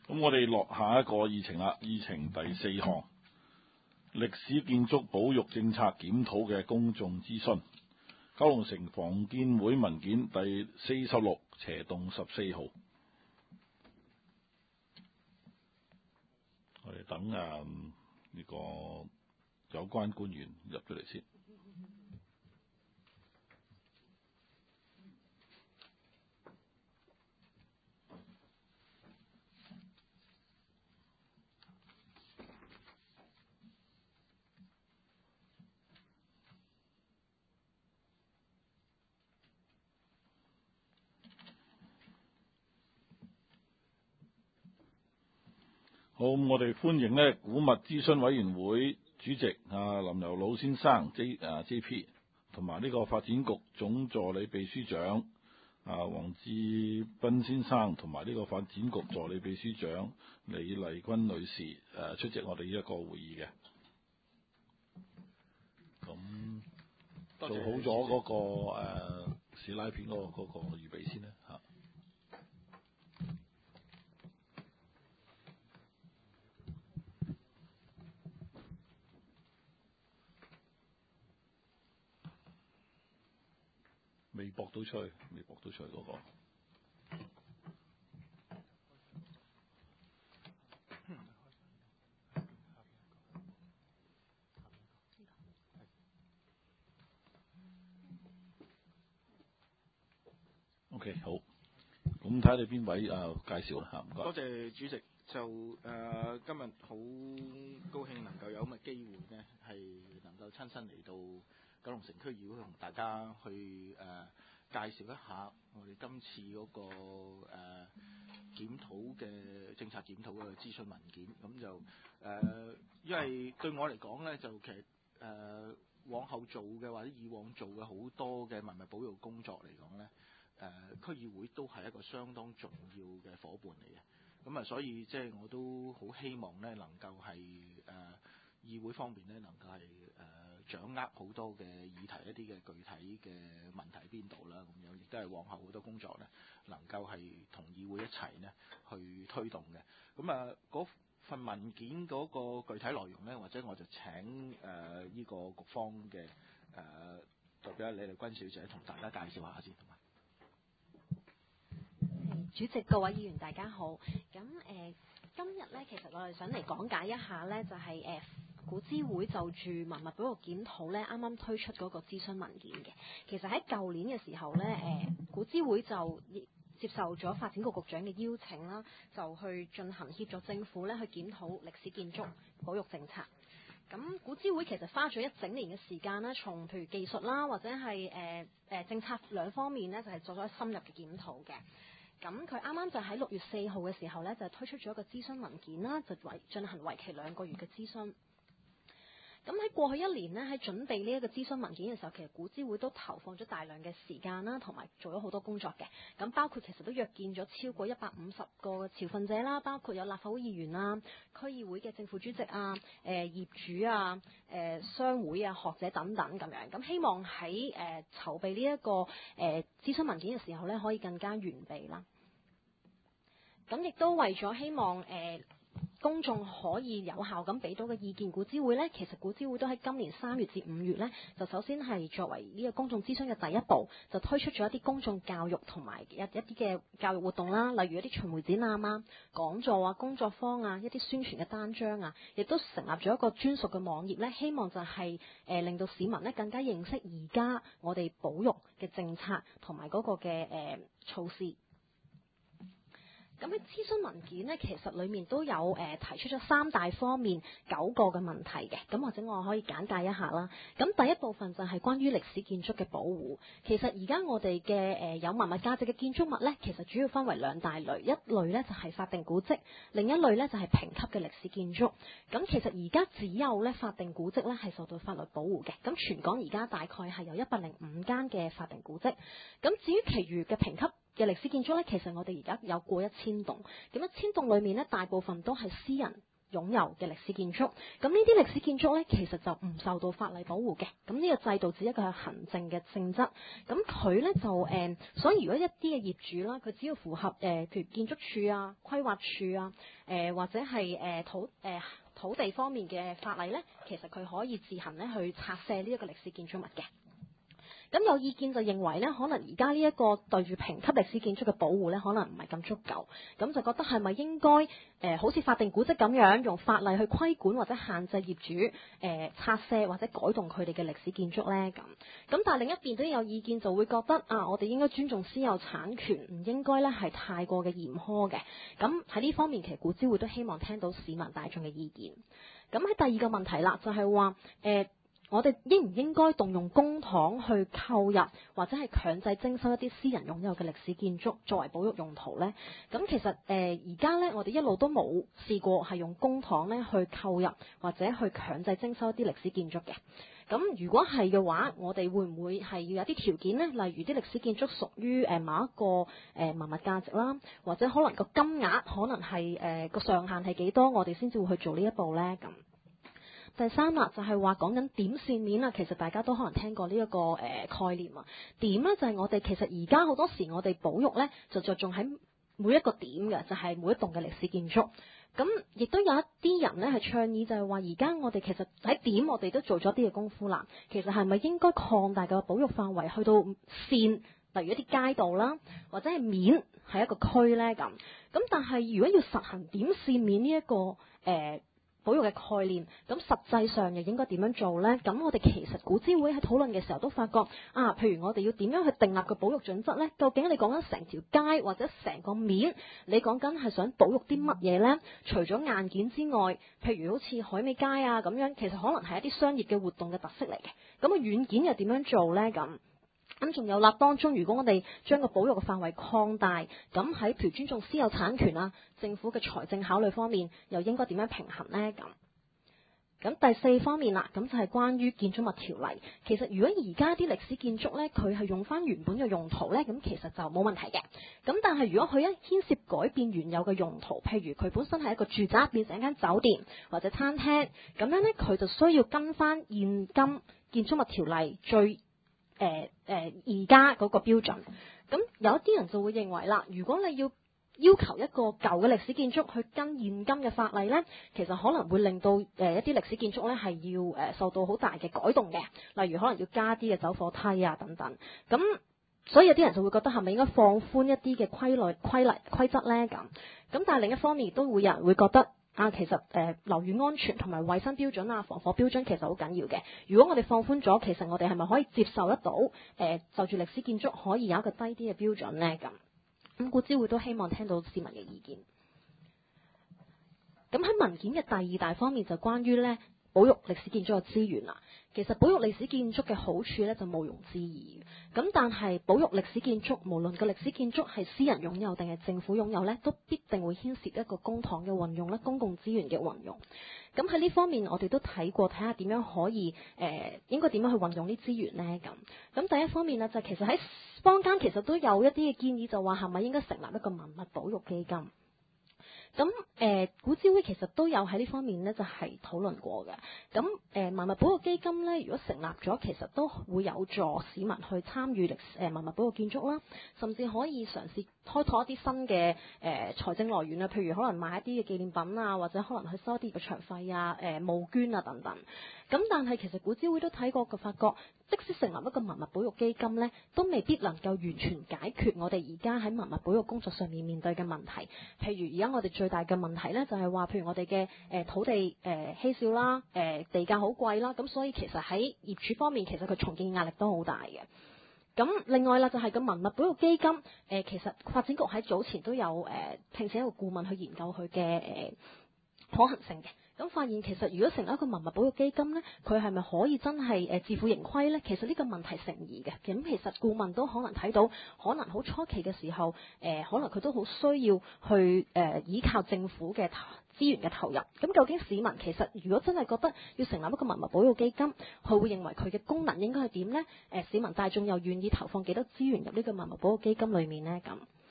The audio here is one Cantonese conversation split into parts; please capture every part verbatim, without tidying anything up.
咁我哋落下一個議程啦，議程第四項，歷史建築保育政策檢討嘅公眾諮詢。九龍城房建會文件第四十六斜洞十四號。我哋等啊呢個有關官員入咗嚟先。好，我哋歡迎呢古物諮詢委員會主席啊林猷魯先生 J 啊 J P， 同埋呢個發展局總助理秘書長啊黃志斌先生，同埋呢個發展局助理秘書長李麗君女士誒、啊、出席我哋呢一個會議嘅。咁做好咗嗰、那個誒史拉片嗰個嗰個預備先啦嚇。未駁到出去，未駁到出去嗰、那個。OK， 好。咁睇下你邊位啊介紹啦嚇，唔該。 多謝主席。就誒、呃、今日好高興能夠有咁嘅機會呢，係能夠親身嚟到九龍城區議會同大家去誒、呃、介紹一下我哋今次嗰、那個誒、呃、檢討嘅政策檢討嘅諮詢文件。咁就誒、呃，因為對我嚟講呢，就其實誒、呃、往後做嘅或者以往做嘅好多嘅文物保育工作嚟講呢，誒、呃、區議會都係一個相當重要嘅伙伴嚟嘅。咁啊，所以即係我都好希望咧，能夠係誒、呃、議會方面咧，能夠係誒、呃、掌握好多嘅議題，一啲嘅具體嘅問題喺邊度啦，咁樣亦都係往後好多工作咧，能夠係同議會一齊呢去推動嘅。咁啊，嗰份文件嗰個具體內容咧，或者我就請誒呢、呃這個局方嘅誒、呃、代表李麗君小姐同大家介紹下先。 主席、各位議員大家好。咁誒、呃，今日咧，其實我哋想嚟講解一下咧，就係、是、誒、呃、古諮會就住文物保育檢討咧，啱啱推出嗰個諮詢文件嘅。其實喺舊年嘅時候咧，誒、呃、古諮會就接受咗發展局局長嘅邀請啦，就去進行協助政府咧去檢討歷史建築保育政策。咁古諮會其實花咗一整年嘅時間啦，從譬如技術啦，或者係誒誒政策兩方面咧，就係、是、做咗深入嘅檢討嘅。咁佢啱啱就喺六月四號嘅時候咧，就推出咗一個諮詢文件啦，就為進行為期兩個月嘅諮詢。咁喺過去一年呢，喺準備呢一個諮詢文件嘅時候，其實古諮會都投放咗大量嘅時間啦，同埋做咗好多工作嘅。咁包括其實都約見咗超過一百五十個持份者啦，包括有立法會議員啊、區議會嘅正副主席啊、誒、呃、業主啊、誒、呃、商會啊、學者等等咁樣。咁希望喺誒、呃、籌備呢、這、一個誒、呃、諮詢文件嘅時候咧，可以更加完備啦。咁亦都為咗希望誒、呃公眾可以有效咁俾到嘅意見，古諮會呢，其實古諮會都喺今年三月至五月呢，就首先係作為呢個公眾諮詢嘅第一步，就推出咗一啲公眾教育同埋一一啲嘅教育活動啦，例如一啲巡迴展覽啊、講座啊、工作坊啊、一啲宣傳嘅單張啊，亦都成立咗一個專屬嘅網頁呢，希望就係、是、誒、呃、令到市民呢更加認識而家我哋保育嘅政策同埋嗰個嘅誒、呃、措施。咁喺諮詢文件呢，其實裡面都有誒、呃、提出咗三大方面九個嘅問題嘅，咁或者我可以簡介一下啦。咁第一部分就係關於歷史建築嘅保護。其實而家我哋嘅誒有文物價值嘅建築物呢，其實主要分為兩大類，一類呢就係、是、法定古蹟，另一類呢就係、是、評級嘅歷史建築。咁其實而家只有呢法定古蹟呢係受到法律保護嘅。咁全港而家大概係有一百零五間嘅法定古蹟。咁至於其餘嘅評級嘅歷史建築咧，其實我哋而家有過一千棟，咁一千棟裏面咧，大部分都係私人擁有嘅歷史建築。咁呢啲歷史建築呢，其實就唔受到法例保護嘅。咁呢個制度只係一個係行政嘅性質。咁佢呢，就誒、呃，所以如果一啲嘅業主啦，佢只要符合誒、呃，譬如建築署啊、規劃署啊，誒、呃、或者係誒、呃、土誒、呃、土地方面嘅法例呢，其實佢可以自行咧去拆卸呢一個歷史建築物嘅。咁有意見就認為咧，可能而家呢一個對住評級歷史建築嘅保護咧，可能唔係咁足夠，咁就覺得係咪應該誒、呃、好似法定古蹟咁樣，用法例去規管或者限制業主誒、呃、拆卸或者改動佢哋嘅歷史建築咧？咁咁但係另一邊都有意見就會覺得啊，我哋應該尊重私有產權，唔應該咧係太過嘅嚴苛嘅。咁喺呢方面，其實古諮會都希望聽到市民大眾嘅意見。咁喺第二個問題啦，就係話誒。呃我哋應唔應該動用公帑去購入或者係強制徵收一啲私人擁有嘅歷史建築作為保育用途呢？咁其實誒而家呢，我哋一路都冇試過係用公帑呢去購入或者去強制徵收一啲歷史建築嘅。咁如果係嘅話，我哋會唔會係要有啲條件呢？例如啲歷史建築屬於誒某一個誒文物價值啦，或者可能個金額可能係誒個上限係幾多，我哋先至會去做呢一步呢？咁。第三啦，就係話講緊點線面啊，其實大家都可能聽過呢、這、一個誒、呃、概念啊。點呢就係、是、我哋其實而家好多時我哋保育呢，就着重喺每一個點嘅，就係、是、每一棟嘅歷史建築。咁亦都有一啲人呢係倡議就係話，而家我哋其實喺點我哋都做咗啲嘅功夫啦。其實係咪應該擴大個保育範圍去到線，例如一啲街道啦，或者係面係一個區呢？咁。咁但係如果要實行點線面呢、這、一個誒，呃保育嘅概念，咁實際上又應該點樣做呢？咁我哋其實古諮會喺討論嘅時候都發覺啊，譬如我哋要點樣去訂立個保育準則呢？究竟你講緊成條街或者成個面，你講緊係想保育啲乜嘢呢？除咗硬件之外，譬如好似海味街啊咁樣，其實可能係一啲商業嘅活動嘅特色嚟嘅。咁個軟件又點樣做呢？咁咁仲有啦，當中如果我哋將個保育嘅範圍擴大，咁喺譬如尊重私有產權啊，政府嘅財政考慮方面，又應該點樣平衡呢？咁咁第四方面啦，咁就係關於建築物條例。其實如果而家啲歷史建築呢，佢係用翻原本嘅用途呢，咁其實就冇問題嘅。咁但係如果佢一牽涉改變原有嘅用途，譬如佢本身係一個住宅變成一間酒店或者餐廳，咁樣呢，佢就需要跟翻現今建築物條例最誒誒而家嗰個標準。咁有一啲人就會認為啦，如果你要要求一個舊嘅歷史建築去跟現今嘅法例呢，其實可能會令到誒、呃、一啲歷史建築呢係要誒、呃、受到好大嘅改動嘅，例如可能要加啲嘅走火梯啊等等。咁所以有啲人就會覺得係咪應該放寬一啲嘅規律規例規則呢？咁咁但係另一方面亦都會有人會覺得啊，其實誒、呃、樓宇安全同埋衛生標準啊、防火標準其實好緊要嘅。如果我哋放寬咗，其實我哋係咪可以接受得到誒、呃、就住歷史建築可以有一個低啲嘅標準呢？咁咁古諮會都希望聽到市民嘅意見。咁喺文件嘅第二大方面就關於咧保育歷史建築嘅資源啦。其實保育歷史建築嘅好處咧就毋庸置疑。咁但係保育歷史建築，無論個歷史建築係私人擁有定係政府擁有咧，都必定會牽涉一個公帑嘅運用啦，公共資源嘅運用。咁喺呢方面，我哋都睇過，睇下點樣可以誒、呃，應該點樣去運用啲資源呢？咁咁第一方面呢，就其實喺坊間其實都有一啲嘅建議，就話係咪應該成立一個文物保育基金？咁誒、呃，古諮會其實都有喺呢方面呢，就係、是、討論過嘅。咁誒、呃，文物保育基金呢，如果成立咗，其實都會有助市民去參與歷誒文物保育建築啦，甚至可以嘗試開拓一啲新嘅誒、呃、財政來源啊，譬如可能買一啲嘅紀念品啊，或者可能去收啲嘅場費啊、誒、呃、募捐啊等等。咁但係其實古諮會都睇過嘅，發覺即使成立一個文物保育基金呢，都未必能夠完全解決我哋而家喺文物保育工作上面面對嘅問題。譬如而家我哋最大嘅問題呢，就係話，譬如我哋嘅誒土地誒稀少啦，誒、呃、地價好貴啦，咁所以其實喺業主方面，其實佢重建壓力都好大嘅。咁另外啦，就係個文物保育基金，誒、呃、其實發展局喺早前都有誒、呃、聘請一個顧問去研究佢嘅誒可行性嘅。咁發現其實如果成立一個文物保育基金呢，佢係咪可以真係誒自負盈虧呢？其實呢個問題成疑嘅。咁其實顧問都可能睇到，可能好初期嘅時候，誒、呃、可能佢都好需要去誒、呃、依靠政府嘅資源嘅投入。咁究竟市民其實如果真係覺得要成立一個文物保育基金，佢會認為佢嘅功能應該係點呢？誒、呃、市民大眾又願意投放幾多資源入呢個文物保育基金裡面呢？咁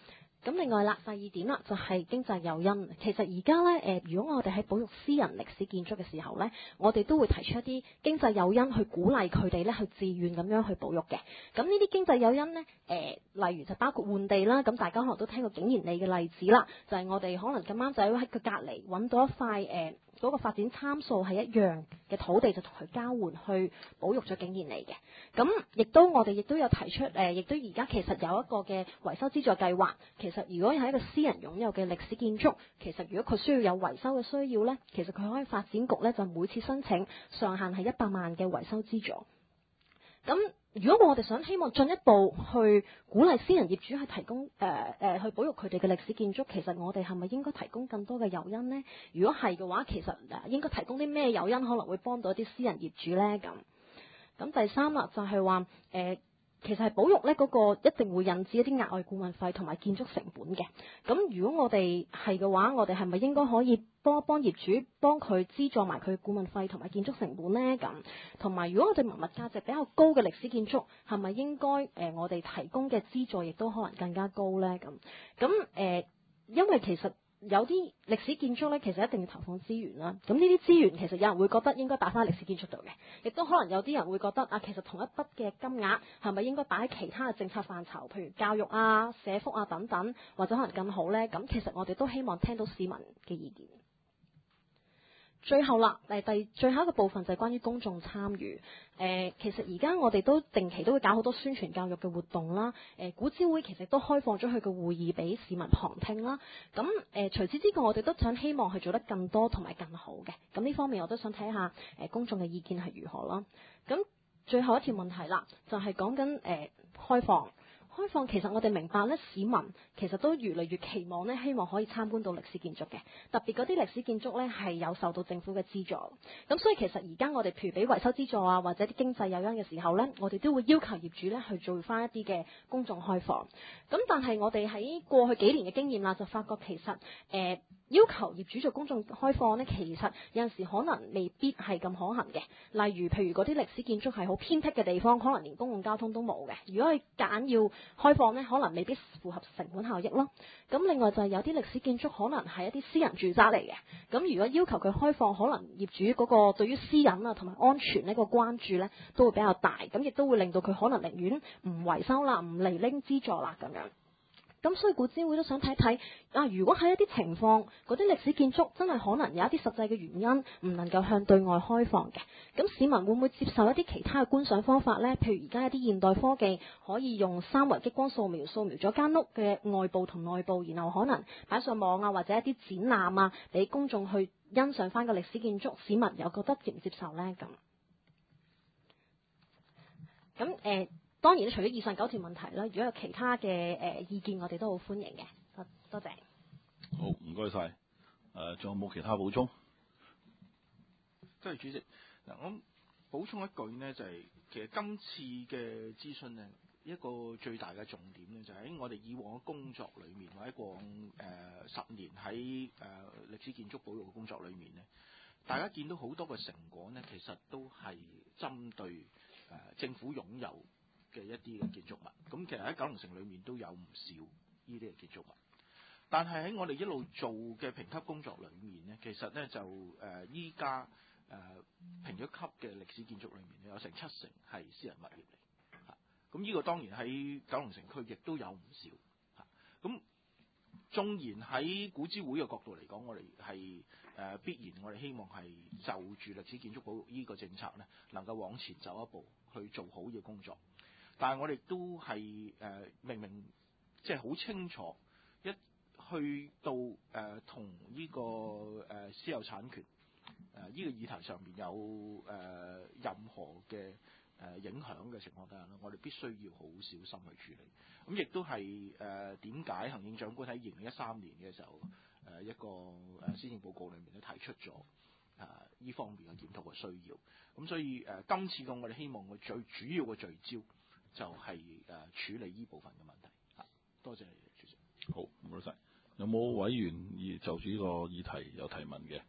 咁另外啦，第二點啦，就係經濟誘因。其實而家咧，誒，如果我哋喺保育私人歷史建築嘅時候咧，我哋都會提出一啲經濟誘因去鼓勵佢哋咧去自願咁樣去保育嘅。咁呢啲經濟誘因咧，誒、呃，例如就包括換地啦。咁大家可能都聽過景賢里嘅例子啦，就係、是、我哋可能咁啱就喺佢隔離揾到一塊誒。呃嗰個發展參數係一樣嘅土地，就同佢交換去保育咗景賢里嘅。咁亦都我哋亦都有提出，誒、呃，亦都而家其實有一個嘅維修資助計劃。其實如果係一個私人擁有嘅歷史建築，其實如果佢需要有維修嘅需要呢，其實佢可以發展局呢，就每次申請上限係一百萬嘅維修資助。咁如果我哋想希望進一步去鼓勵私人業主去提供誒誒、呃呃、去保育佢哋嘅歷史建築，其實我哋係咪應該提供更多嘅誘因呢？如果係嘅話，其實誒應該提供啲咩誘因可能會幫到一啲私人業主呢？咁咁第三啦，就係話誒。其實係保育呢嗰個一定會引致一啲額外顧問費同埋建築成本嘅。咁如果我哋係嘅話，我哋係咪應該可以幫一幫業主，幫佢資助埋佢顧問費同埋建築成本呢？咁同埋如果我哋文物價值比較高嘅歷史建築，係咪應該誒、呃、我哋提供嘅資助亦都可能更加高呢？咁咁誒，因為其實有啲歷史建築咧，其實一定要投放資源啦。咁呢啲資源其實有人會覺得應該擺翻喺歷史建築度嘅，亦都可能有啲人會覺得啊，其實同一筆嘅金額係咪應該擺喺其他嘅政策範疇，譬如教育啊、社福啊等等，或者可能更好呢？咁其實我哋都希望聽到市民嘅意見。最後啦，誒第最後一個部分就係關於公眾參與。誒、呃，其實而家我哋都定期都會搞好多宣傳教育嘅活動啦。誒、呃，古諮會其實都開放咗佢嘅會議俾市民旁聽啦。咁誒、呃，除此之外，我哋都想希望去做得更多同埋更好嘅。咁呢方面我都想睇下誒、呃、公眾嘅意見係如何啦。咁最後一條問題啦，就係講緊誒開放。開放其實我哋明白咧，市民其實都越嚟越期望咧，希望可以參觀到歷史建築嘅。特別嗰啲歷史建築咧係有受到政府嘅資助。咁所以其實而家我哋譬如俾維修資助啊，或者啲經濟誘因嘅時候咧，我哋都會要求業主咧去做翻一啲嘅公眾開放。咁但係我哋喺過去幾年嘅經驗啦，就發覺其實誒、呃、要求業主做公眾開放咧，其實有陣時可能未必係咁可行嘅。例如譬如嗰啲歷史建築係好偏僻嘅地方，可能連公共交通都冇嘅。如果佢揀要開放呢，可能未必符合成本效益咯。咁另外就係有啲歷史建築可能係一啲私人住宅嚟嘅。咁如果要求佢開放，可能業主嗰個對於私隱啊同埋安全呢個關注呢都會比較大。咁亦都會令到佢可能寧願唔維修啦，唔嚟拎資助啦咁樣。咁所以古諮會都想睇睇啊，如果喺一啲情況，嗰啲歷史建築真係可能有一啲實際嘅原因，唔能夠向對外開放嘅，咁市民會唔會接受一啲其他嘅觀賞方法呢？譬如而家一啲現代科技可以用三維激光掃描掃描咗間屋嘅外部同內部，然後可能擺上網啊，或者一啲展覽啊，俾公眾去欣賞翻個歷史建築，市民又覺得接唔接受呢？咁咁誒。當然，除咗以上九條問題啦，如果有其他嘅誒、呃、意見，我哋都好歡迎嘅。多多謝。 好，唔該晒。誒、呃，仲有冇其他補充？ 多謝主席。嗱，我補充一句呢，就係、是、其實今次嘅諮詢呢，一個最大嘅重點呢，就喺、是、我哋以往嘅工作裏面，或者過往誒、呃、十年喺誒、呃、歷史建築保育嘅工作裏面呢，大家見到好多嘅成果呢，其實都係針對誒、呃、政府擁有嘅一啲嘅建築物，咁其實喺九龍城裏面都有唔少呢啲嘅建築物，但係喺我哋一路做嘅評級工作裏面呢，其實呢就誒依家誒評咗級嘅歷史建築裏面有成七成係私人物業嚟，嚇，咁呢個當然喺九龍城區亦都有唔少，嚇，咁縱然喺古諮會嘅角度嚟講，我哋係誒必然我哋希望係就住歷史建築保育呢個政策呢，能夠往前走一步去做好嘅工作。但係我哋都係誒、呃、明明即係好清楚，一去到誒同呢個誒、呃、私有產權誒呢、呃這個議題上面有誒、呃、任何嘅誒、呃、影響嘅情況底下咧，我哋必須要好小心去處理。咁、嗯、亦都係誒點解行政長官喺二零一三年嘅時候誒、呃、一個誒施政報告裏面咧提出咗誒呢方面嘅檢討嘅需要。咁、嗯、所以誒、呃、今次嘅我哋希望佢最主要嘅聚焦，就係、是、誒、呃、處理呢部分嘅問題。嚇，多謝主席。 好，唔該晒。有冇委員而就住呢個議題有提問嘅？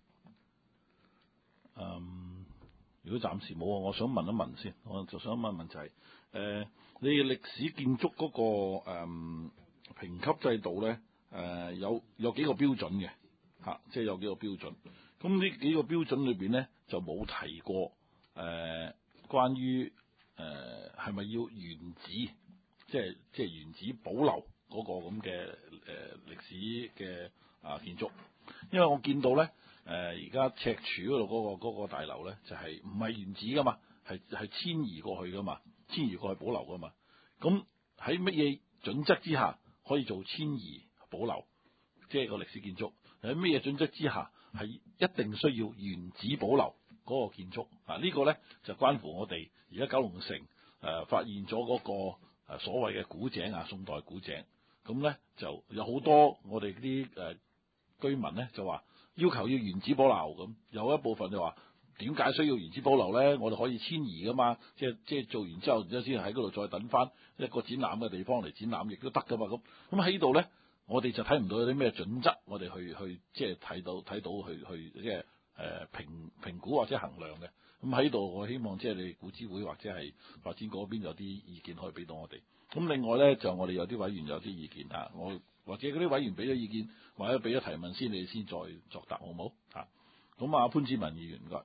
嗯，如果暫時冇啊，我想問一問先。我就想問一問就係、是、誒、呃，你歷史建築嗰、那個誒、嗯、 評級制度咧，誒、呃、有有幾個標準嘅嚇、啊，即係有幾個標準。咁呢幾個標準裏邊咧就冇提過誒、呃、關於誒係咪要原址，即係即係原址保留嗰個咁嘅誒歷史嘅啊建築。因為我見到咧誒而家赤柱嗰度嗰個嗰個大樓咧就係唔係原址噶嘛，係係遷移過去噶嘛，遷移過去保留噶嘛。咁喺乜嘢準則之下可以做遷移保留，即係個歷史建築？喺乜嘢準則之下係一定需要原址保留嗰個建築？啊，呢個咧就關乎我哋而家九龍城誒、呃、發現咗嗰個誒所謂嘅古井啊，宋代古井。咁咧就有好多我哋啲誒居民咧就話要求要原址保留，咁有一部分就話點解需要原址保留咧？我哋可以遷移噶嘛，即係即係做完之後，然之後先喺嗰度再等翻一個展覽嘅地方嚟展覽，亦都得噶嘛。咁咁喺呢度咧，我哋就睇唔到有啲咩準則，我哋去去即係睇到睇到去去即係誒評評估或者衡量嘅。咁喺度，我希望即係你古諮會或者係發展嗰邊有啲意見可以俾到我哋。咁另外咧，就我哋有啲委員有啲意見嚇，我或者嗰啲委員俾咗意見或者俾咗提問先，你哋先再作答好冇嚇？咁啊，潘志文議員唔該。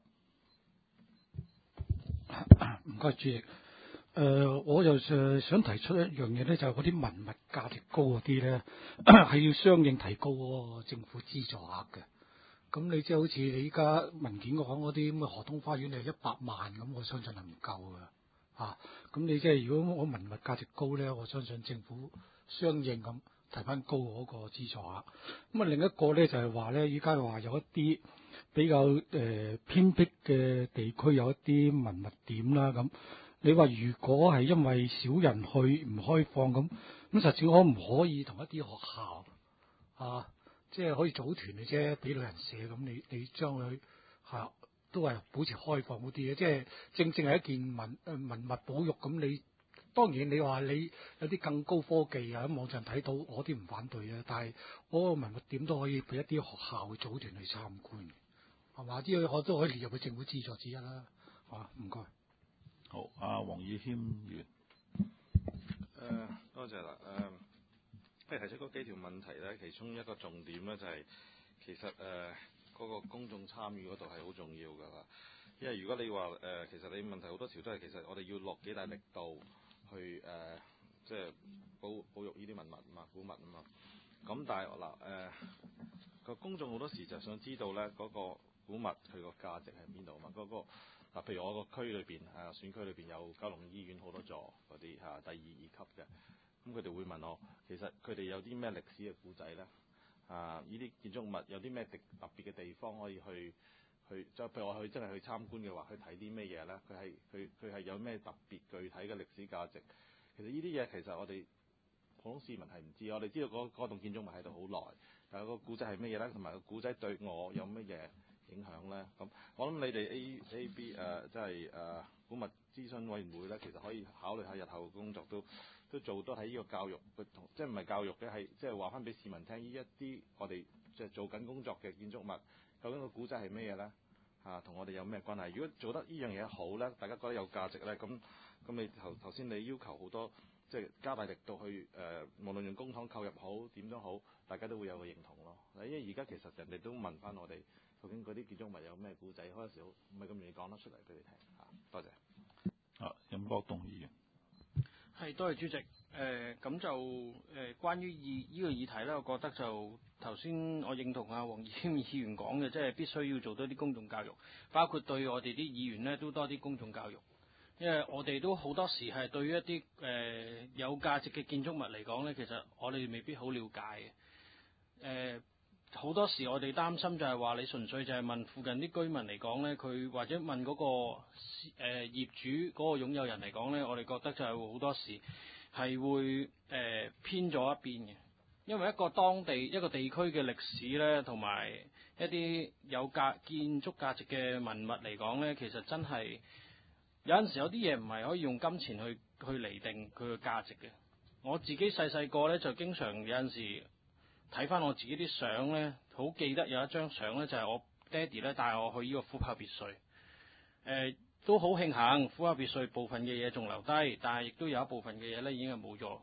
唔該，主席。誒、呃，我就誒想提出一樣嘢咧，就係嗰啲文物價值高嗰啲咧，係要相應提高嗰個政府資助額嘅。咁你即係好似你依家文件講嗰啲咁嘅河東花園係一百萬咁，我相信係唔夠嘅。啊，咁你即係如果我文物價值高咧，我相信政府相應咁提翻高嗰個資助額。咁啊，另一個咧就係話咧，依家話有一啲比較誒、呃、偏僻嘅地區有一啲文物點啦，咁你話如果係因為少人去唔開放咁，咁實際可唔可以同一啲學校啊，即係可以組團嘅啫，俾旅行社咁，你你將佢嚇、啊、都係保持開放嗰啲嘅，即係正正係一件文誒文物保育咁。你當然你話你有啲更高科技啊，喺網上睇到，我啲唔反對啊，但係嗰個文物點都可以俾一啲學校去組團去參觀。係嘛？啲我都可以列入去政府資助之一啦。啊，唔該。 好，阿黃宇謙議員。 誒，多謝啦。誒，即係提出嗰幾條問題咧，其中一個重點咧就係、是、其實誒嗰、呃那個公眾參與嗰度係好重要㗎啦。因為如果你話誒、呃，其實你問題好多條都係其實我哋要落幾大力度去誒、呃，即係保保育呢啲文物啊嘛，古物啊嘛。咁但係嗱誒個公眾好多時就想知道咧嗰、那個古物佢個價值喺邊度啊嘛？嗰、那個嗱，譬如我個區裏邊誒選區裏邊有九龍醫院好多座嗰啲嚇第二二級嘅，咁佢哋會問我，其實佢哋有啲咩歷史嘅故仔咧？啊，呢啲建築物有啲咩特特別嘅地方可以去去，即係譬如我去真係去參觀嘅話，去睇啲咩嘢咧？佢係佢佢係有咩特別具體嘅歷史價值？其實呢啲嘢其實我哋普通市民係唔知，我哋知道嗰嗰棟建築物喺度好耐，但係個故仔係咩嘢咧？同埋個故仔對我有乜嘢影響咧？咁我諗你哋 A A B 誒即係誒古物諮詢委員會咧，其實可以考慮下日後嘅工作都都做多喺呢個教育嘅同，即係唔係教育嘅，係即係話翻俾市民聽，呢一啲我哋即係做緊工作嘅建築物，究竟個古仔係咩嘢咧？嚇、啊，同我哋有咩關係？如果做得呢樣嘢好咧，大家覺得有價值咧，咁咁你頭頭先你要求好多，即係加大力度去誒、呃，無論用公帑購入好點都好，大家都會有個認同咯。因為而家其實人哋都問翻我哋，究竟嗰啲建築物有咩古仔，開時唔係咁容易講得出嚟俾你聽嚇。多謝。 啊，任國棟議員。 係，多謝主席。誒、呃，咁就誒、呃，關於議呢個議題咧，我覺得就頭先我認同阿黃宇謙議員講嘅，即係必須要做多啲公眾教育，包括對我哋啲議員咧都多啲公眾教育。因為我哋都好多時係對於一啲誒、呃、有價值嘅建築物嚟講咧，其實我哋未必好了解嘅。誒、呃，好多時我哋擔心就係話你純粹就係問附近啲居民嚟講咧，佢或者問嗰、嗰個誒、呃、業主嗰個擁有人嚟講咧，我哋覺得就係好多時係會誒、呃、偏咗一邊嘅。因為一個當地一個地區嘅歷史咧，同埋一啲有價建築價值嘅文物嚟講咧，其實真係有陣時有啲嘢唔係可以用金錢去去釐定佢嘅價值嘅。我自己細細個咧就經常有陣時睇翻我自己啲相咧，好記得有一張相咧就係我爹哋咧帶我去呢個虎豹別墅。誒、呃、都好慶幸虎豹別墅部分嘅嘢仲留低，但係亦都有一部分嘅嘢咧已經係冇咗。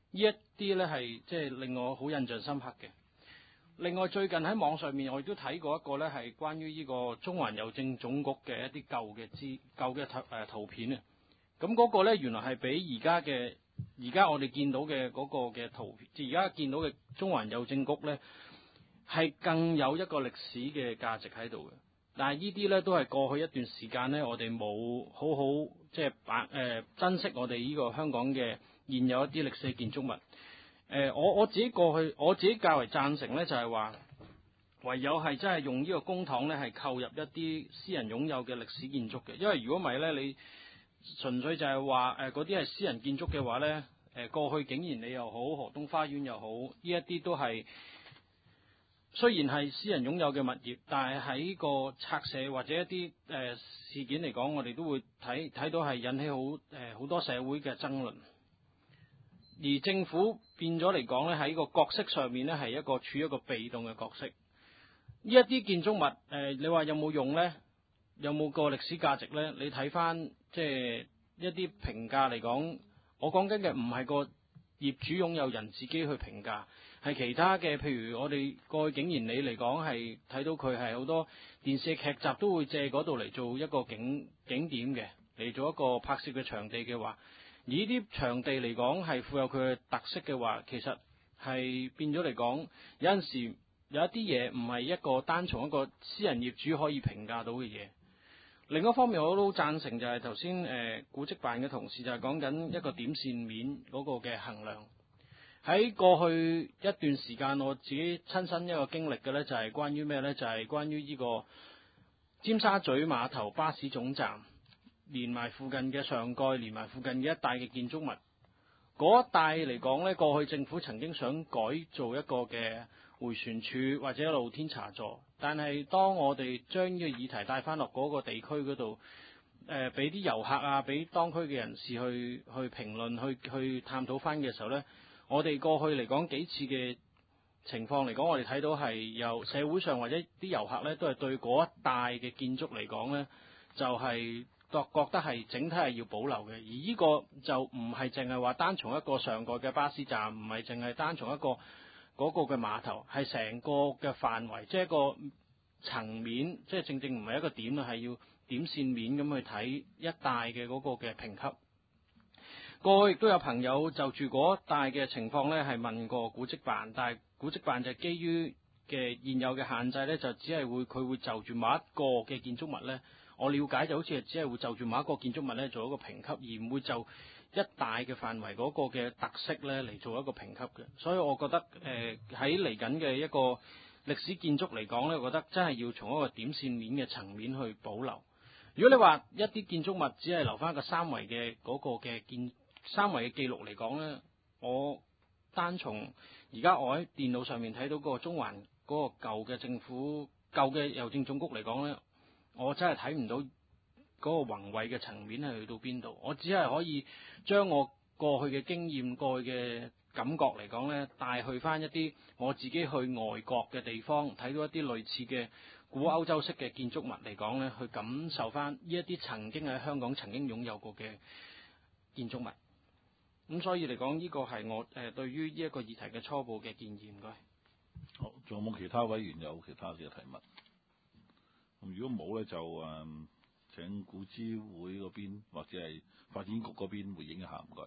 呢一啲咧係即係令我好印象深刻嘅。另外最近喺網上面我亦都睇過一個咧係關於呢個中環郵政總局嘅一啲舊嘅資舊嘅圖誒圖片啊。咁嗰個咧原來係比而家嘅而家我哋見到嘅嗰個嘅圖片，即係而家見到嘅中環郵政局咧係更有一個歷史嘅價值喺度嘅。但係呢啲咧都係過去一段時間咧，我哋冇好好即係把誒珍惜我哋呢個香港嘅現有一啲歷史建築物。誒、呃，我我自己過去我自己較為贊成咧，就係話唯有係真係用呢個公帑咧，係購入一啲私人擁有嘅歷史建築嘅。因為如果唔係咧，你純粹就係話誒嗰啲係私人建築嘅話咧，誒、呃、過去景賢里又好，河東花園又好，呢一啲都係。雖然係私人擁有嘅物業，但係喺個拆卸或者一啲誒、呃、事件嚟講，我哋都會睇睇到係引起好誒好多社會嘅爭論。而政府變咗嚟講咧，喺個角色上面咧係一個處於一個被動嘅角色。呢一啲建築物誒、呃，你話有冇用咧？有冇個歷史價值咧？你睇翻即係一啲評價嚟講，我講緊嘅唔係個業主擁有人自己去評價。係其他嘅，譬如我哋過去景賢里嚟講，係睇到佢係好多電視劇集都會借嗰度嚟做一個景景點嘅，嚟做一個拍攝嘅場地嘅話，而呢啲場地嚟講係富有佢嘅特色嘅話，其實係變咗嚟講，有陣時有一啲嘢唔係一個單從一個私人業主可以評價到嘅嘢。另一方面，我都贊成就係頭先誒古蹟辦嘅同事就係講緊一個點線面嗰個嘅衡量。喺過去一段時間，我自己親身一個經歷嘅呢，就係關於咩呢？就係關於呢個尖沙咀碼頭巴士總站，連埋附近嘅上蓋，連埋附近嘅一帶嘅建築物。嗰一帶嚟講呢，過去政府曾經想改造一個嘅迴旋處或者露天茶座，但係當我哋將呢個議題帶翻落嗰個地區嗰度，誒俾啲遊客啊，俾當區嘅人士去去評論，去去探討翻嘅時候呢。我哋過去嚟講幾次嘅情況嚟講，我哋睇到係由社會上或者啲遊客咧，都係對嗰一帶嘅建築嚟講咧，就係覺覺得係整體係要保留嘅。而呢個就唔係淨係話單從一個上蓋嘅巴士站，唔係淨係單從一個嗰個嘅碼頭，係成個嘅範圍，即係一個層面，即係正正唔係一個點啊，係要點線面咁去睇一帶嘅嗰個嘅評級。過去亦都有朋友就住嗰一帶嘅情況咧，係問過古蹟辦，但係古蹟辦就基於嘅現有嘅限制咧，就只係會佢會就住某一個嘅建築物咧，我了解就好似係只係會就住某一個建築物咧做一個評級，而唔會就一帶嘅範圍嗰個嘅特色咧嚟做一個評級嘅。所以我覺得誒喺嚟緊嘅一個歷史建築嚟講咧，我覺得真係要從一個點線面嘅層面去保留。如果你話一啲建築物只係留翻一個三維嘅嗰個嘅建三維嘅記錄嚟講呢，我單從而家我喺電腦上面睇到個中環嗰個舊嘅政府舊嘅郵政總局嚟講呢，我真係睇唔到嗰個宏偉嘅層面係去到邊度。我只係可以將我過去嘅經驗、過去嘅感覺嚟講呢，帶去翻一啲我自己去外國嘅地方睇到一啲類似嘅古歐洲式嘅建築物嚟講呢，去感受翻呢一啲曾經喺香港曾經擁有過嘅建築物。咁所以嚟講，呢個係我誒對於呢一個議題嘅初步嘅建議。唔該。 好，仲有冇其他委員有其他嘅提問？咁如果冇咧，就誒、嗯、請古諮會嗰邊或者係發展局嗰邊回應一下。唔該。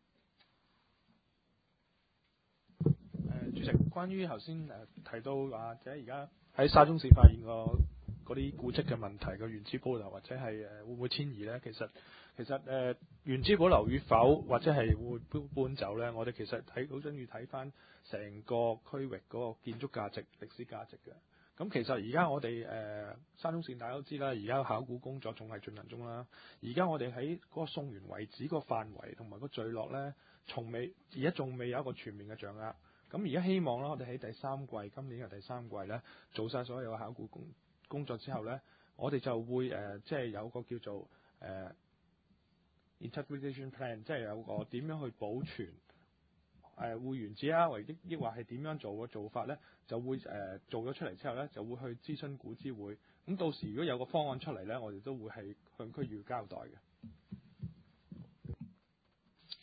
誒，主席，關於頭先誒提到或者而家喺沙中線發現個嗰啲古蹟嘅問題嘅原址保留或者係誒會唔會遷移咧？其實其實誒、呃、原址保留與否或者係會搬搬走咧，我哋其實睇好中意睇翻成個區域嗰個建築價值、歷史價值嘅。咁其實而家我哋誒、呃、沙中線大家都知啦，而家考古工作仲係進行中啦。而家我哋喺嗰個宋元遺址個範圍同埋個聚落咧，從未而家仲未有一個全面嘅掌握。咁而家希望啦，我哋喺第三季今年嘅第三季咧，做晒所有嘅考古工工作之後咧，我哋就會誒、呃、即係有個叫做誒、呃、interpretation plan，即係有個點樣去保存誒、呃、會原址啊，或者抑或係點樣做嘅做法咧，就會誒、呃、做咗出嚟之後咧，就會去諮詢古諮會。咁到時如果有個方案出嚟咧，我哋都會係向區議會交代嘅。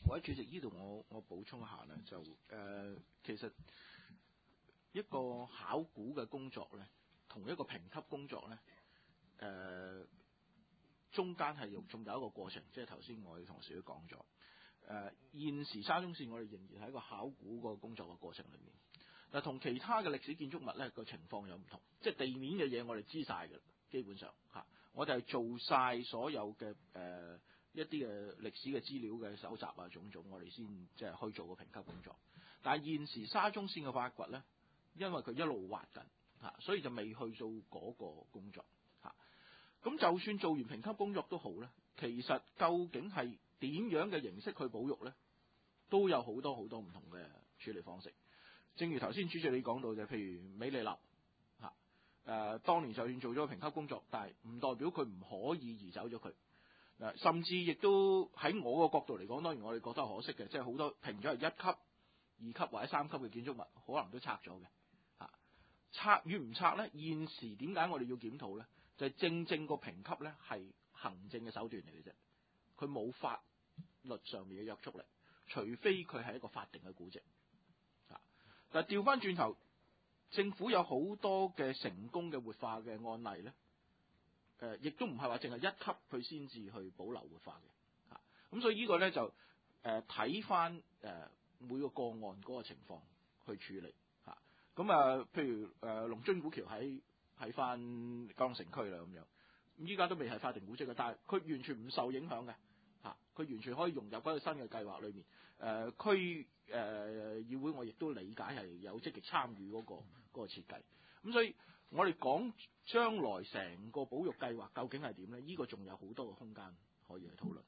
位主席，呢度我我補充一下咧，就誒、呃、其實一個考古嘅工作咧，同一個評級工作咧，誒、呃、中間係用仲有一個過程，即係頭先我哋同事都講咗。誒、呃、現時沙中線我哋仍然喺一個考古個工作嘅過程裏面。嗱，同其他嘅歷史建築物咧個情況有唔同，即係地面嘅嘢我哋知晒㗎，基本上嚇，我哋係做晒所有嘅誒、呃、一啲嘅歷史嘅資料嘅搜集啊，種種，我哋先即係去做個評級工作。但係現時沙中線嘅挖掘咧，因為佢一路挖緊嚇，所以就未去做嗰個工作嚇。咁就算做完評級工作都好咧，其實究竟係點樣嘅形式去保育咧，都有好多好多唔同嘅處理方式。正如頭先主席你講到嘅，譬如美利樓嚇，誒當年就算做咗個評級工作，但係唔代表佢唔可以移走咗佢。誒甚至亦都喺我個角度嚟講，當然我哋覺得可惜嘅，即係好多評咗係一級、二級或者三級嘅建築物，可能都拆咗嘅嚇。拆與唔拆咧？現時點解我哋要檢討咧？就係、是、正正個評級咧係行政嘅手段嚟嘅啫，佢冇法律上面嘅約束力，除非佢係一個法定嘅古蹟。但係調翻轉頭，政府有好多嘅成功嘅活化嘅案例咧，誒、呃，亦都唔係話淨係一級佢先至去保留活化嘅，嚇、啊。咁所以個呢個咧就誒睇翻誒每個個案嗰個情況去處理嚇。咁啊，譬如誒、呃、龍津古橋喺喺翻九龍城區啦咁樣，咁依家都未係法定古蹟嘅，但係佢完全唔受影響嘅嚇，佢、啊、完全可以融入嗰個新嘅計劃裏面。誒、呃、區誒、呃、議會我亦都理解係有積極參與嗰、那個嗰、那個設計，咁所以我哋講將來成個保育計劃究竟係點咧？呢、這個仲有好多個空間可以去討論。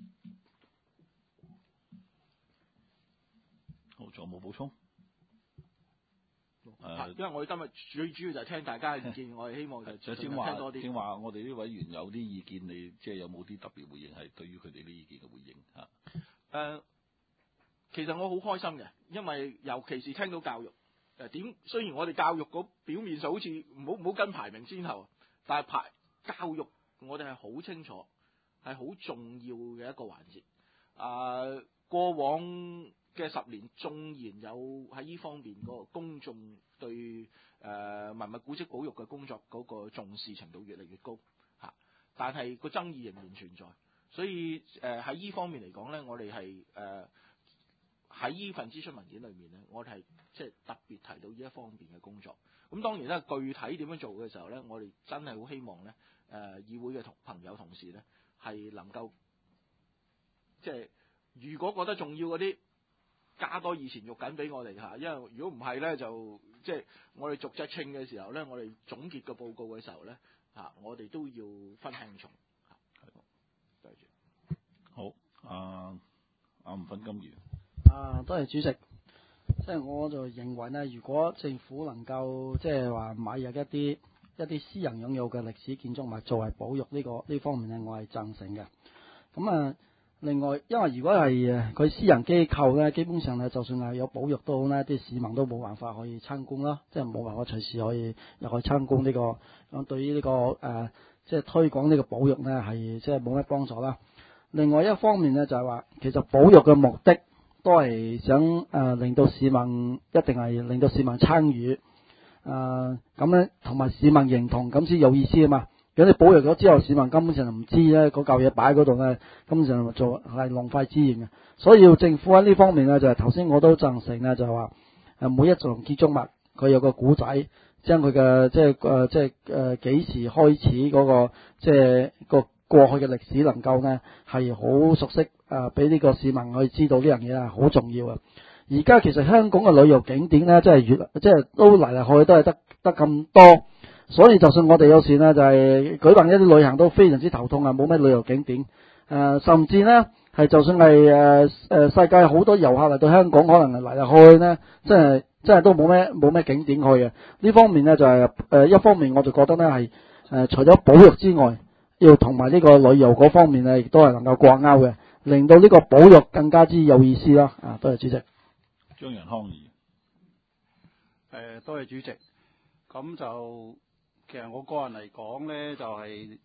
好，仲有冇補充？誒、 呃，因為我哋今日最主要就係聽大家嘅意見，我哋希望就就聽多啲。 正話我哋啲委員有啲意見，你即係有冇啲特別回應係對於佢哋啲意見嘅回應嚇？誒、 呃。其實我好開心嘅，因為尤其是聽到教育誒點，雖然我哋教育嗰表面上好似唔好唔好跟排名先後，但係排教育我哋係好清楚，係好重要嘅一個環節。啊、呃，過往嘅十年縱然有喺呢方面個公眾對誒、呃、文物古蹟保育嘅工作嗰個重視程度越嚟越高嚇，但係個爭議仍然存在，所以誒喺呢方面嚟講咧，我哋係誒。呃喺呢份諮詢文件裏面咧，我哋係即係特別提到呢一方面嘅工作。咁當然咧，具體點樣做嘅時候咧，我哋真係好希望咧，誒、呃、議會嘅同朋友同事咧，係能夠即係如果覺得重要嗰啲，加多以前肉緊俾我哋嚇。因為如果唔係咧，就即係我哋逐隻稱嘅時候咧，我哋總結個報告嘅時候咧，嚇我哋都要分輕重嚇。對住。 好，阿阿吳粉金議員。 啊，多謝主席。即係我就認為呢，如果政府能夠即係話買入一啲一啲私人擁有嘅歷史建築物作為保育呢、呢個呢方面呢，我係贊成嘅。咁啊，另外，因為如果係誒佢私人機構呢，基本上呢，就算係有保育都好呢，啲市民都冇辦法可以參觀啦，即係冇辦法隨時可以入去參觀呢、呢個。咁對於呢、呢個誒、呃，即係推廣呢個保育呢，係即係冇乜幫助啦。另外一方面呢，就係話，其實保育嘅目的，都係想誒、呃、令到市民一定係令到市民參與誒咁咧，同、呃、埋市民認同咁先有意思啊嘛。如果你保育咗之後，市民根本上就唔知咧，嗰嚿嘢擺喺嗰度咧，根本上做係浪費資源嘅。所以要政府喺呢方面咧，就係頭先我都贊成咧，就係話誒每一種建築物佢有個古仔，將佢嘅即係誒即係誒幾時開始嗰、嗰個即係個過去嘅歷史能夠呢係好熟悉。誒，俾呢個市民去知道呢樣嘢係好重要啊！而家其實香港嘅旅遊景點呢，真係越即係都嚟嚟去去都係得得咁多，所以就算我哋有時呢，就係、是、舉辦一啲旅行都非常之頭痛啊！冇咩旅遊景點，誒、呃，甚至呢，係就算係誒誒世界好多遊客嚟到香港，可能係嚟嚟去去呢，真係真係都冇咩冇咩景點去嘅。呢方面呢，就係、是、誒、呃、一方面我就覺得呢係誒、呃、除咗保育之外，要同埋呢個旅遊嗰方面呢，亦都係能夠掛鈎嘅。令到呢個保育更加之有意思啦！啊，多謝主席。 張仁康議員。 誒，多謝主席。咁就其實我個人嚟講咧，就係、是、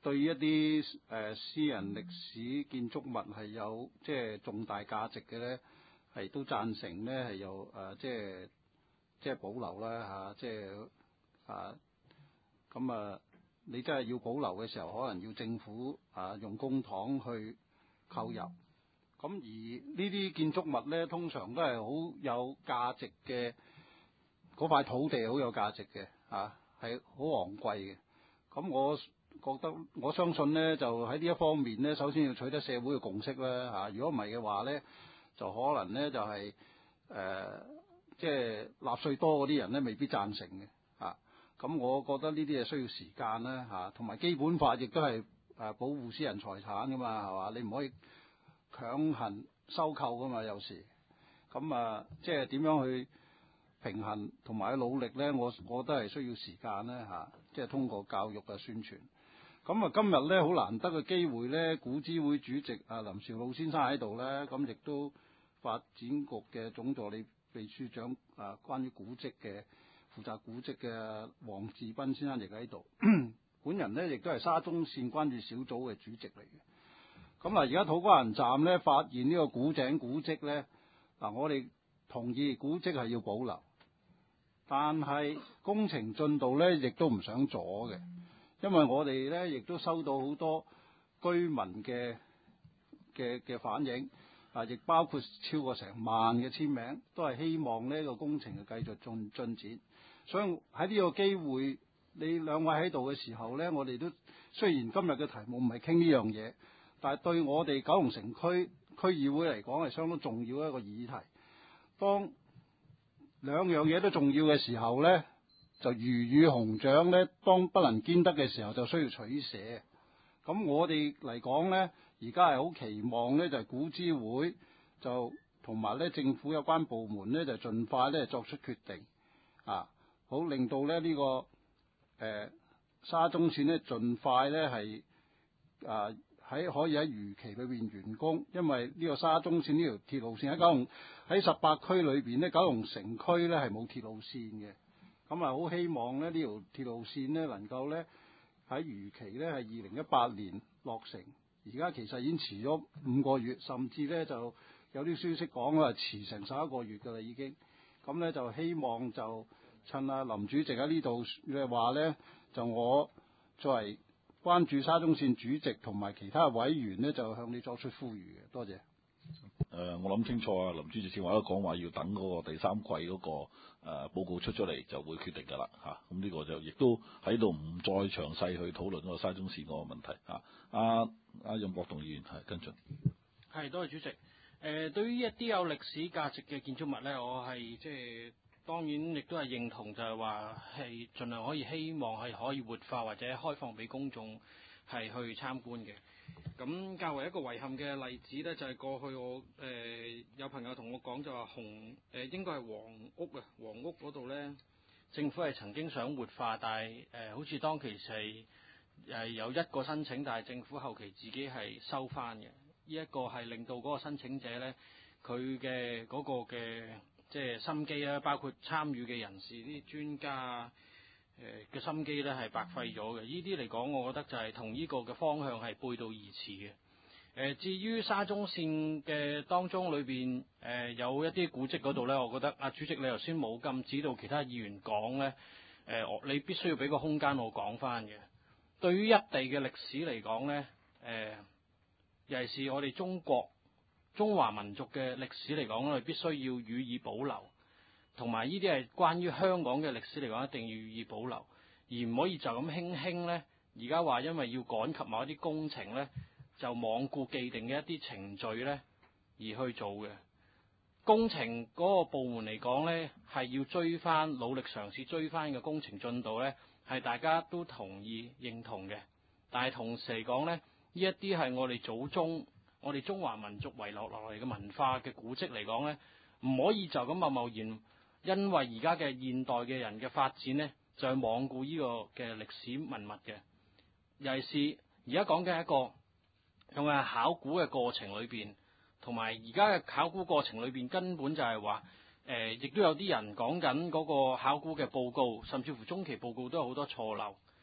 對一啲誒、呃、私人歷史建築物係有即係重大價值嘅咧，係都贊成咧係有誒、呃、即係即係保留啦嚇、啊，即係啊咁啊，你真係要保留嘅時候，可能要政府啊用公帑去購入。咁而呢啲建築物咧，通常都係好有價值嘅，嗰塊土地好有價值嘅，啊係好昂貴嘅。咁我覺得我相信咧，就喺呢一方面咧，首先要取得社會嘅共識啦，嚇、啊。如果唔係嘅話咧，就可能咧就係、是、誒、呃，即係納稅多嗰啲人咧，未必贊成嘅，嚇。咁我覺得呢啲係需要時間啦，嚇、啊。同埋基本法亦都係誒保護私人財產噶嘛，係嘛？你唔可以強行收購噶嘛，有時咁啊，即係點樣去平衡同埋去努力咧？我我覺得係需要時間咧嚇，即係通過教育嘅宣傳。咁啊，今日咧好難得嘅機會咧，古諮會主席啊林筱魯先生喺度咧，咁亦都發展局嘅總助理秘書長啊，關於古蹟嘅負責古蹟嘅黃志斌先生亦喺度。本人咧亦都係沙中線關注小組嘅主席嚟嘅。咁啊，而家土瓜灣站咧發現呢個古井古蹟咧，嗱我哋同意古蹟係要保留，但係工程進度咧亦都唔想阻嘅，因為我哋咧亦都收到好多居民嘅嘅嘅反映，啊，亦包括超過成萬嘅簽名，都係希望呢個工程嘅繼續進進展。所以喺呢個機會，你兩位喺度嘅時候咧，我哋都雖然今日嘅題目唔係傾呢樣嘢。但係對我哋九龍城區區議會嚟講係相當重要一個議題。當兩樣嘢都重要嘅時候咧，就魚與熊掌咧，當不能兼得嘅時候，就需要取捨。咁我哋嚟講咧，而家係好期望咧，就係古諮會就同埋咧政府有關部門咧，就盡快咧作出決定，啊，好令到咧呢、這個誒、呃、沙中線咧盡快咧係啊。喺可以喺預期裏邊完工，因為呢個沙中線呢條鐵路線喺九龍喺十八區裏邊咧，九龍城區咧係冇鐵路線嘅，咁啊好希望咧呢條鐵路線咧能夠咧喺預期咧係二零一八年落成，而家其實已經遲咗五個月，甚至咧就有啲消息講啦遲成十一個月㗎啦已經，咁咧就希望就趁阿林主席喺呢度嘅話咧，就我作為關注沙中線主席同埋其他委員呢，就向你作出呼籲嘅，多謝。誒、 呃，我諗清楚啊，林主席正話都講話要等嗰個第三季嗰、那個誒、呃、報告出咗嚟就會決定㗎啦嚇。咁、啊、呢個就亦都喺度唔再詳細去討論嗰個沙中線嗰個問題嚇。阿阿任國棟議員係跟進。 係，多謝主席。誒、呃，對於一啲有歷史價值嘅建築物咧，我係即係。當然，亦都係認同，就係話係盡量可以希望係可以活化或者開放俾公眾係去參觀嘅。咁較為一個遺憾嘅例子呢，就係、是、過去我誒、呃、有朋友同我講就話紅誒、呃、應該係黃屋啊，黃屋嗰度呢，政府係曾經想活化，但係誒、呃、好似當其時係誒有一個申請，但係政府後期自己係收翻嘅。呢、這、一個係令到嗰個申請者呢，佢嘅嗰個嘅。即係心機啦，包括參與嘅人士、啲專家誒嘅心機咧，係白費咗嘅。呢啲嚟講，我覺得就係同呢個嘅方向係背道而馳嘅。誒、呃，至於沙中線嘅當中裏邊誒有一啲古蹟嗰度咧，我覺得啊，主席你頭先冇禁止到其他議員講咧，誒、呃，我你必須要俾個空間我講翻嘅。對於一地嘅歷史嚟講咧，誒、呃，尤其是我哋中國。中華民族嘅歷史嚟講，我哋必須要予以保留，同埋呢啲係關於香港嘅歷史嚟講，一定要予以保留，而唔可以就咁輕輕呢。而家話因為要趕及某一啲工程呢，就罔顧既定嘅一啲程序呢而去做嘅。工程嗰個部門嚟講呢，係要追翻，努力嘗試追翻嘅工程進度呢，係大家都同意認同嘅。但係同時嚟講呢，呢一啲係我哋祖宗。我哋中華民族遺留落嚟嘅文化嘅古蹟嚟講呢，唔可以就咁貿貿然，因為而家嘅現代嘅人嘅發展呢，就去罔顧呢個嘅歷史文物嘅。尤其是而家講緊一個用嘅考古嘅過程裏邊，同埋而家嘅考古過程裏邊根本就係話，誒、呃，亦都有啲人講緊嗰個考古嘅報告，甚至乎中期報告都有好多錯漏。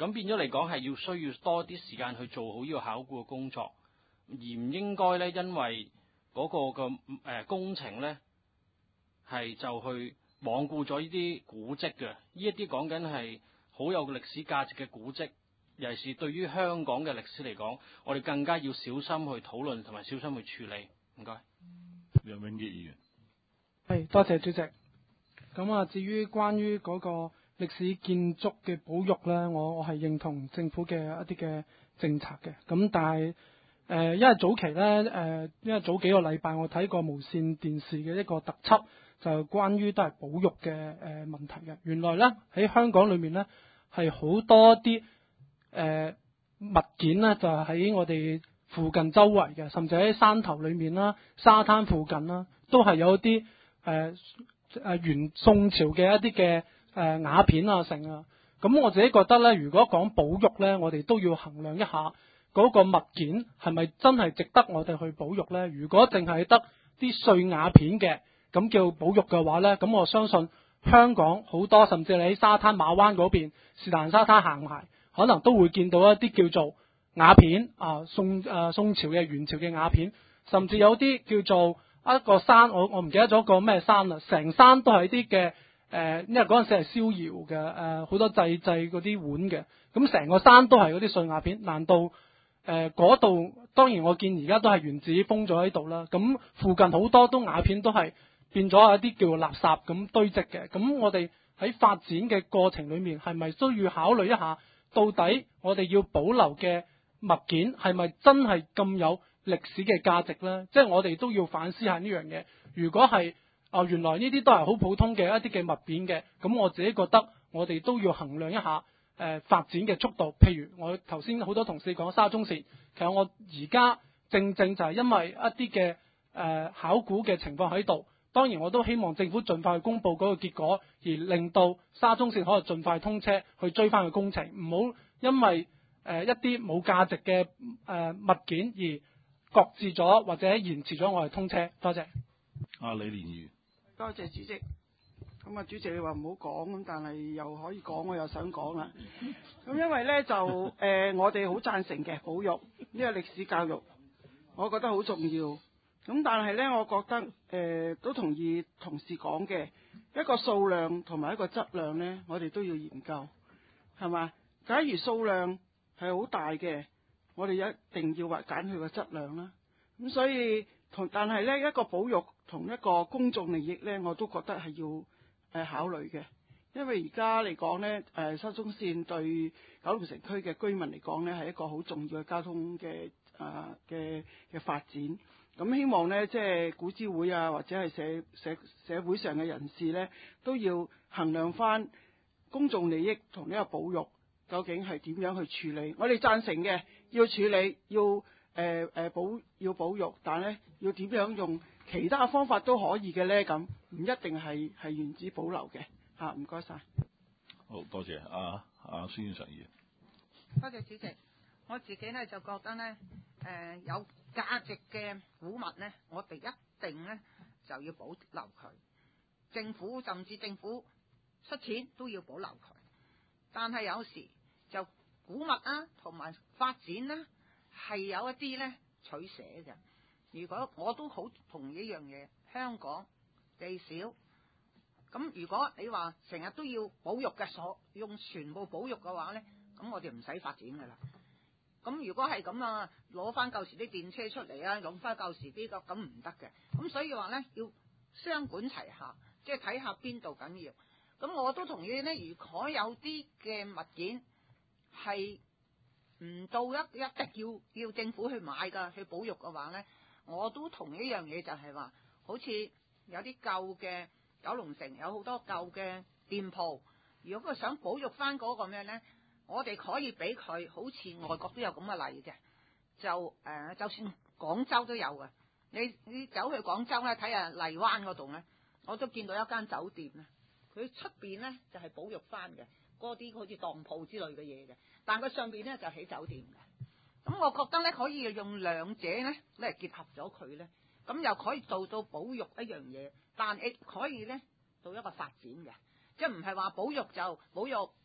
咁變咗嚟講係要需要多啲時間去做好呢個考古嘅工作，而唔應該咧因為嗰個嘅誒工程咧係就去罔顧咗呢啲古蹟嘅，呢一啲講緊係好有歷史價值嘅古蹟，尤其是對於香港嘅歷史嚟講，我哋更加要小心去討論同埋小心去處理。唔該。 楊永傑議員。 係，多謝主席。咁啊，至於關於嗰個歷史建築嘅保育咧，我我係認同政府嘅一啲嘅政策嘅。咁但係誒、呃，因為早期咧誒、呃，因為早幾個禮拜我睇過無線電視嘅一個特輯，就關於都係保育嘅誒、呃、問題嘅。原來咧喺香港裏面咧係好多啲誒、呃、物件咧，就係、是、喺我哋附近周圍嘅，甚至喺山頭裏面啦、沙灘附近啦，都係有啲誒誒元宋朝嘅一啲嘅誒瓦片啊成啊。咁我自己覺得咧，如果講保育咧，我哋都要衡量一下嗰個物件係咪真係值得我哋去保育咧？如果淨係得啲碎瓦片嘅，咁叫保育嘅話咧，咁我相信香港好多，甚至你喺沙灘馬灣嗰邊是但沙灘行埋，可能都會見到一啲叫做瓦片啊，宋誒、啊、宋朝嘅元朝嘅瓦片，甚至有啲叫做一個山，我我唔記得咗個咩山啦，成山都係啲嘅誒，因為嗰陣時係燒窯嘅誒，好多祭祭嗰啲碗嘅，咁成個山都係嗰啲碎瓦片，難道誒嗰度？當然我見而家都係原址封咗喺度啦，咁附近好多都瓦片都係變咗一啲叫做垃圾咁堆積嘅，咁我哋喺發展嘅過程裏面係咪需要考慮一下，到底我哋要保留嘅物件係咪真係咁有歷史嘅價值呢？即係我哋都要反思下呢樣嘢。如果係啊、呃，原來呢啲都係好普通嘅一啲嘅物件嘅，咁我自己覺得我哋都要衡量一下誒、呃、發展嘅速度。譬如我頭先好多同事講沙中線，其實我而家正正就係因為一啲嘅誒考古嘅情況喺度。當然我都希望政府盡快去公佈嗰個結果，而令到沙中線可以盡快通車，去追翻個工程，唔好因為誒、呃、一啲冇價值嘅誒、呃、物件而擱置咗或者延遲咗我哋通車。多謝。 阿李連宇。 多謝主席。咁啊，主席你話唔好講，咁但係又可以講，我又想講啦。咁因為咧就誒、呃，我哋好贊成嘅保育呢個歷史教育，我覺得好重要。咁但係咧，我覺得誒、呃、都同意同事講嘅一個數量同埋一個質量咧，我哋都要研究，係嘛？假如數量係好大嘅，我哋一定要話揀佢個質量啦。咁所以同但係咧一個保育同一個公眾利益咧，我都覺得係要誒、呃、考慮嘅。因為而家嚟講咧，誒沙中線對九龍城區嘅居民嚟講咧，係一個好重要嘅交通嘅啊嘅嘅發展。咁希望咧，即係古諮會啊，或者係社社社會上嘅人士咧，都要衡量翻公眾利益同呢個保育究竟係點樣去處理。我哋贊成嘅，要處理，要誒誒、呃、保要保育，但係咧要點樣用其他方法都可以嘅咧？咁唔一定係係原址保留嘅嚇。唔該晒。 好多謝啊啊孫院長議員。 多謝主席。我自己咧就覺得咧，誒、呃、有價值嘅古物咧，我哋一定咧就要保留佢。政府甚至政府出錢都要保留佢。但係有時就古物啊，同埋發展咧，係有一啲咧取捨嘅。如果我都好同意一樣嘢，香港地少，咁如果你話成日都要保育嘅，所用全部保育嘅話咧，咁我哋唔使發展噶啦。咁如果係咁啊，攞翻舊時啲電車出嚟啊，用翻舊時啲個，咁唔得嘅。咁所以話咧，要雙管齊下，即係睇下邊度緊要。咁我都同意咧，如果有啲嘅物件係唔到一一定要要政府去買噶，去保育嘅話咧，我都同意一樣嘢，就係話，好似有啲舊嘅九龍城有好多舊嘅店鋪，如果佢想保育翻嗰個咩咧？我哋可以俾佢，好似外國都有咁嘅例嘅，就誒、呃，就算廣州都有嘅。你你走去廣州咧，睇下荔灣嗰度咧，我都見到一間酒店咧，佢出邊咧就係、是、保育翻嘅，嗰啲好似當鋪之類嘅嘢嘅，但佢上邊咧就起酒店嘅。咁我覺得咧可以用兩者咧嚟結合咗佢咧，咁又可以做到保育一樣嘢，但亦可以咧做一個發展嘅。即係唔係話保育就保育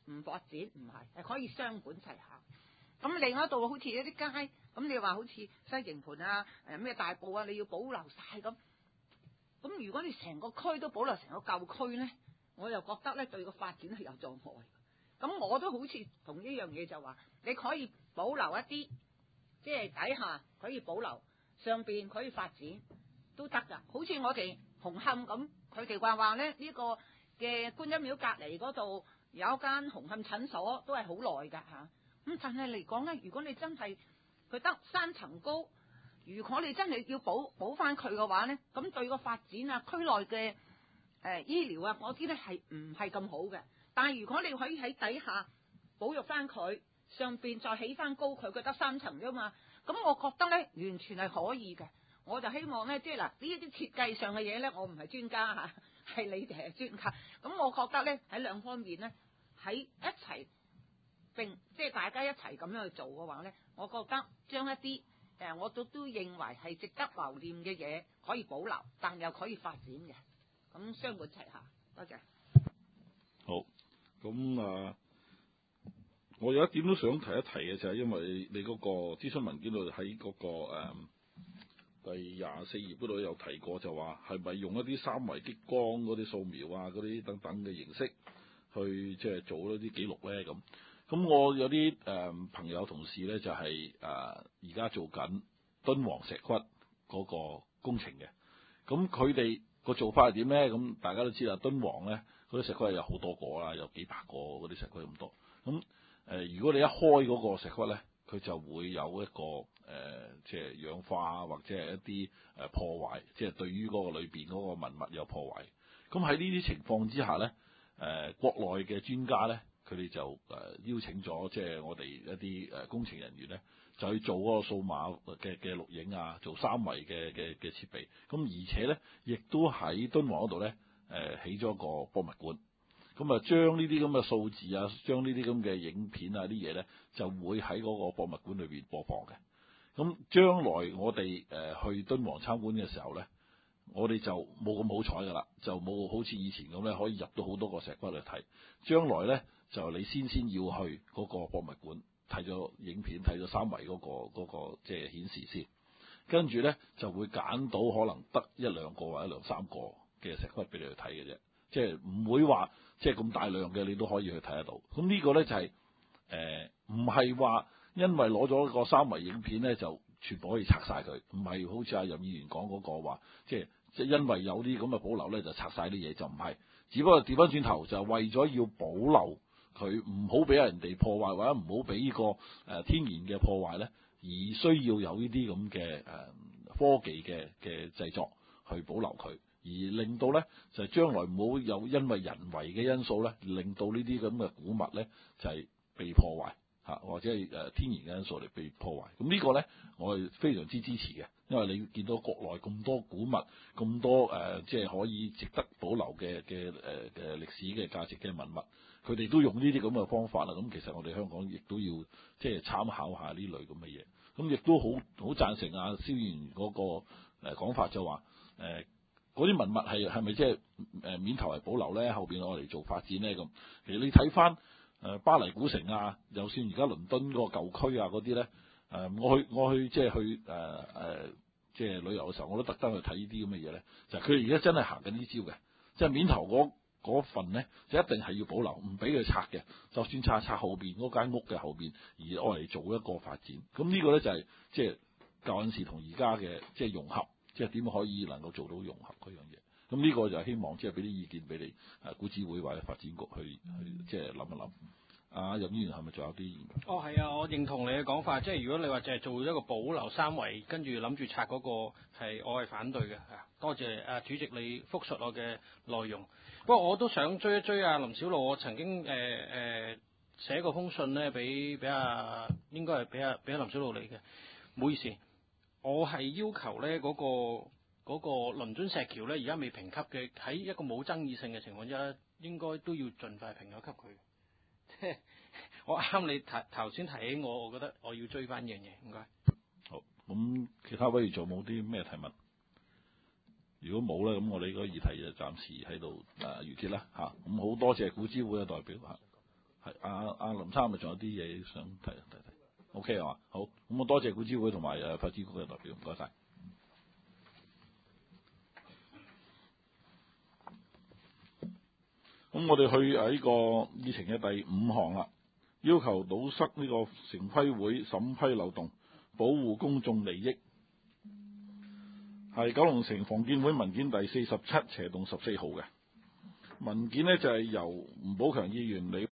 唔發展，唔係係可以雙管齊下。咁另一度好似一啲街，咁你話好似西營盤啊、誒咩大埔啊，你要保留晒咁。咁如果你成個區都保留成個舊區咧，我又覺得咧對個發展係有障礙。咁我都好似同呢樣嘢就話，你可以保留一啲，即係底下可以保留，上邊可以發展都得噶。好似我哋紅磡咁，佢哋話話咧呢個嘅觀音廟隔離嗰度有一間紅磡診所，都係好耐㗎嚇。咁但係嚟講咧，如果你真係佢得三層高，如果你真係要補補翻佢嘅話咧，咁對個發展啊、區內嘅誒、呃、醫療啊嗰啲咧係唔係咁好嘅？但係如果你可以喺底下保育翻佢，上邊再起翻高佢，佢得三層啫嘛。咁我覺得咧完全係可以嘅。我就希望咧，即係嗱呢一啲設計上嘅嘢咧，我唔係專家嚇，係你哋係專家。咁我覺得咧喺兩方面咧喺一齊並即係大家一齊咁樣去做嘅話咧，我覺得將一啲誒、呃、我都都認為係值得留念嘅嘢可以保留，但又可以發展嘅。咁雙管齊下，多謝。 好。咁啊，我有一點都想提一提嘅就係，因為你嗰個諮詢文件度喺嗰個誒、嗯、第廿四頁嗰度有提過，就話係咪用一啲三維激光嗰啲掃描啊、嗰啲等等嘅形式去即係做一啲記錄咧咁。咁我有啲誒、嗯、朋友同事咧就係誒而家做緊敦煌石窟嗰個工程嘅。咁佢哋個做法係點咧？咁大家都知啦，敦煌咧。嗰啲石窟係有好多個啦，有幾百個嗰啲石窟咁多。咁誒、呃，如果你一開嗰個石窟咧，佢就會有一個誒、呃，即係氧化或者係一啲誒破壞，即係對於嗰個裏邊嗰個文物有破壞。咁喺呢啲情況之下咧，誒、呃、國內嘅專家咧，佢哋就誒、呃、邀請咗即係我哋一啲誒工程人員咧，就去做嗰個數碼嘅嘅錄影啊，做三維嘅嘅嘅設備。咁而且咧，亦都喺敦煌嗰度咧。誒、呃、起咗個博物館，咁啊將呢啲咁嘅數字啊，將呢啲咁嘅影片啊啲嘢咧，就會喺嗰個博物館裏邊播放嘅。咁將來我哋誒、呃、去敦煌參觀嘅時候咧，我哋就冇咁好彩噶啦，就冇好似以前咁咧可以入到好多個石窟去睇。將來咧就你先先要去嗰個博物館睇咗影片，睇咗三維嗰、嗰個嗰、嗰個即係顯示先，跟住咧就會揀到可能得一兩個或者兩三個嘅石窟俾你去睇嘅啫，即係唔會話即係咁大量嘅你都可以去睇得到。咁呢個咧就係誒唔係話因為攞咗個三維影片咧就全部可以拆晒佢，唔係好似阿任議員講嗰個話，即係即係因為有啲咁嘅保留咧就拆晒啲嘢，就唔係。只不過調翻轉頭就係為咗要保留佢，唔好俾人哋破壞或者唔好俾呢個誒、呃、天然嘅破壞咧，而需要有呢啲咁嘅誒科技嘅嘅製作去保留佢。而令到咧就係、是、將來唔好有因為人為嘅因素咧，令到呢啲咁嘅古物咧就係、是、被破壞嚇，或者係誒天然嘅因素嚟被破壞。咁呢個咧我係非常之支持嘅，因為你見到國內咁多古物，咁多誒即係可以值得保留嘅嘅誒嘅歷史嘅價值嘅文物，佢哋都用呢啲咁嘅方法啦。咁其實我哋香港亦都要即係參考下呢類咁嘅嘢。咁亦都好好贊成阿蕭議員嗰個誒講法，就話誒。呃嗰啲文物係係咪即係誒面頭係保留咧？後邊我嚟做發展咧咁。其實你睇翻誒巴黎古城啊，就算而家倫敦嗰個舊區啊嗰啲咧，誒我去我去即係去誒誒即係旅遊嘅時候，我都特登去睇呢啲咁嘅嘢咧。就係佢哋而家真係行緊呢招嘅，即係面頭嗰份咧，就一定係要保留，唔俾佢拆嘅。就算拆拆後邊嗰間屋嘅後邊，而愛嚟做一個發展。咁呢個咧就係即係舊陣時同而家嘅即係融合。即係點可以能夠做到融合嗰樣嘢？咁呢個就係希望即係俾啲意見俾你誒古諮會或者發展局去去即係諗一諗。啊，任議員係咪仲有啲意見？ 哦，係啊，我認同你嘅講法。即係如果你話淨係做一個保留三維，跟住諗住拆嗰個係，我係反對嘅。多謝啊主席你復述我嘅內容。不過我都想追一追啊林筱魯，我曾經誒誒、呃呃、寫過封信咧，俾俾阿應該係俾阿俾阿林筱魯嚟嘅。唔好意思。我係要求咧嗰、那個嗰、那個倫敦石橋咧，而家未評級嘅，喺一個冇爭議性嘅情況之下，應該都要盡快評咗級佢。即係我啱你頭頭先提起我，我覺得我要追翻呢樣嘢。唔該。 好，咁其他委員仲冇啲咩提問？如果冇咧，咁我哋嗰個議題就暫時喺度誒完結啦嚇。咁好多謝古諮會嘅代表嚇，係。 阿阿林生咪仲有啲嘢想提提提 ，OK 啊嘛？好，咁我多謝古諮會同埋誒發展局嘅代表，唔該晒。咁我哋去誒呢個議程嘅第五項啦，要求堵塞呢個城規會審批漏洞，保護公眾利益，係九龍城房建會文件第四十七斜洞十四號嘅文件呢，就係由吳寶強議員、李